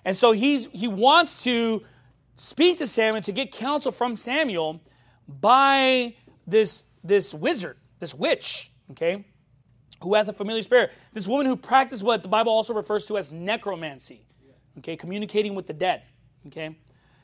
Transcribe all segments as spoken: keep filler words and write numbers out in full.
And so he's he wants to speak to Samuel to get counsel from Samuel by this, this wizard, this witch, okay, who hath a familiar spirit. This woman who practiced what the Bible also refers to as necromancy, okay, communicating with the dead, okay.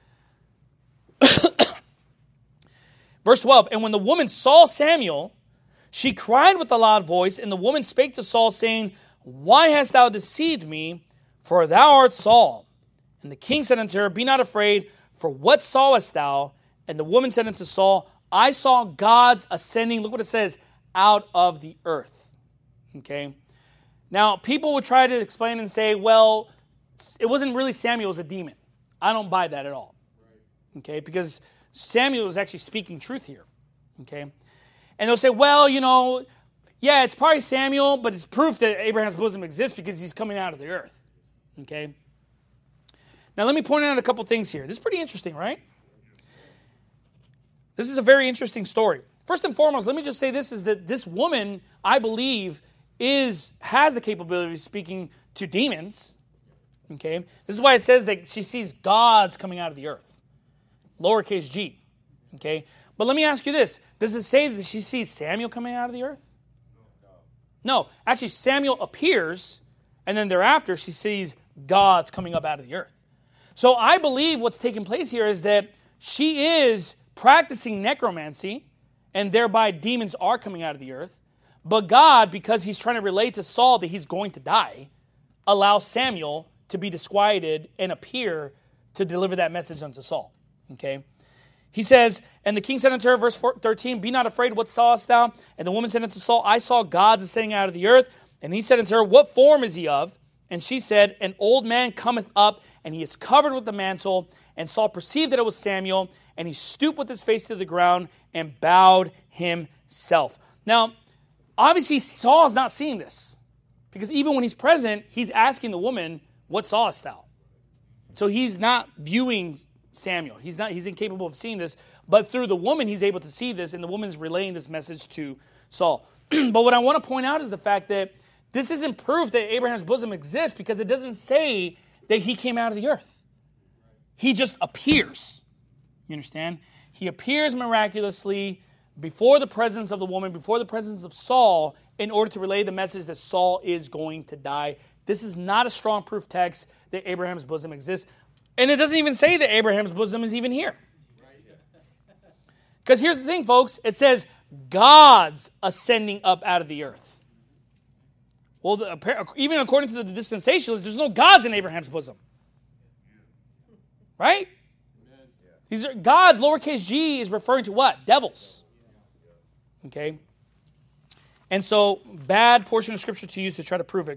Verse twelve, and when the woman saw Samuel, she cried with a loud voice, and the woman spake to Saul, saying, why hast thou deceived me? For thou art Saul. And the king said unto her, be not afraid, for what sawest thou? And the woman said unto Saul, I saw gods ascending, look what it says, out of the earth. Okay? Now, people would try to explain and say, well, it wasn't really Samuel, it was a demon. I don't buy that at all. Okay? Because Samuel is actually speaking truth here. Okay? And they'll say, well, you know, yeah, it's probably Samuel, but it's proof that Abraham's bosom exists because he's coming out of the earth. Okay? Now, let me point out a couple things here. This is pretty interesting, right? This is a very interesting story. First and foremost, let me just say this, is that this woman, I believe, is has the capability of speaking to demons. Okay? This is why it says that she sees gods coming out of the earth. Lowercase g. Okay? But let me ask you this. Does it say that she sees Samuel coming out of the earth? No. Actually, Samuel appears, and then thereafter she sees gods coming up out of the earth. So I believe what's taking place here is that she is practicing necromancy, and thereby demons are coming out of the earth. But God, because he's trying to relate to Saul that he's going to die, allows Samuel to be disquieted and appear to deliver that message unto Saul. Okay? He says, and the king said unto her, verse thirteen, be not afraid, what sawest thou? And the woman said unto Saul, I saw gods ascending out of the earth. And he said unto her, what form is he of? And she said, an old man cometh up, and he is covered with the mantle. And Saul perceived that it was Samuel, and he stooped with his face to the ground and bowed himself. Now, obviously, Saul is not seeing this, because even when he's present, he's asking the woman, what sawest thou? So he's not viewing Samuel. He's not. He's incapable of seeing this, but through the woman, he's able to see this, and the woman's relaying this message to Saul. But what I want to point out is the fact that this isn't proof that Abraham's bosom exists, because it doesn't say that he came out of the earth. He just appears. You understand? He appears miraculously before the presence of the woman, before the presence of Saul, in order to relay the message that Saul is going to die. This is not a strong proof text that Abraham's bosom exists. And it doesn't even say that Abraham's bosom is even here. Because here's the thing, folks. It says, gods ascending up out of the earth. Well, the, even according to the dispensationalists, there's no gods in Abraham's bosom. Right? These are gods, lowercase g, is referring to what? Devils. Okay? And so, bad portion of Scripture to use to try to prove it.